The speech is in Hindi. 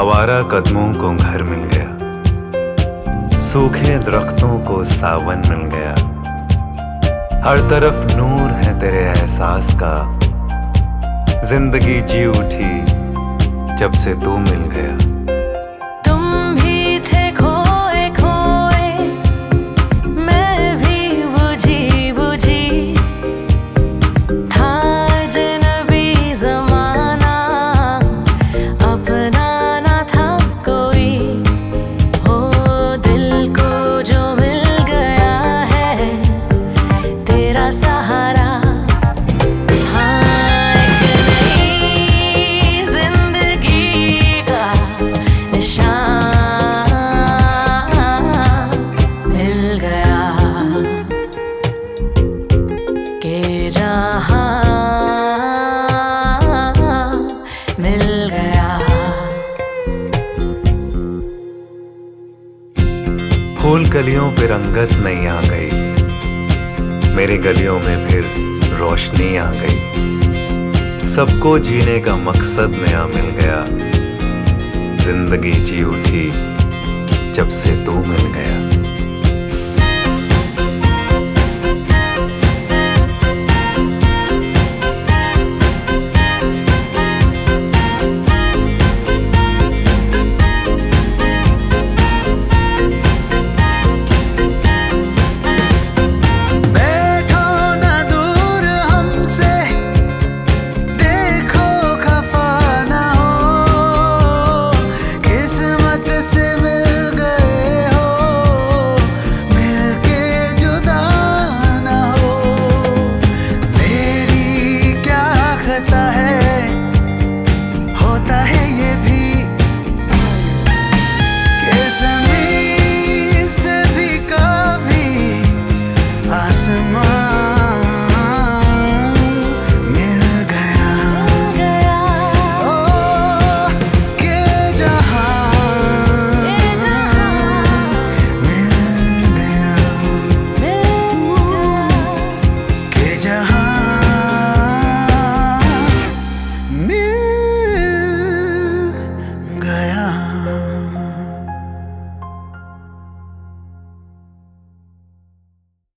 आवारा कदमों को घर मिल गया, सूखे दरख्तों को सावन मिल गया। हर तरफ नूर है तेरे एहसास का, जिंदगी जी उठी जब से तू मिल गया। फूल कलियों पे रंगत नहीं आ गई, मेरी गलियों में फिर रोशनी आ गई। सबको जीने का मकसद नया मिल गया, जिंदगी जी उठी जब से तू मिल गया।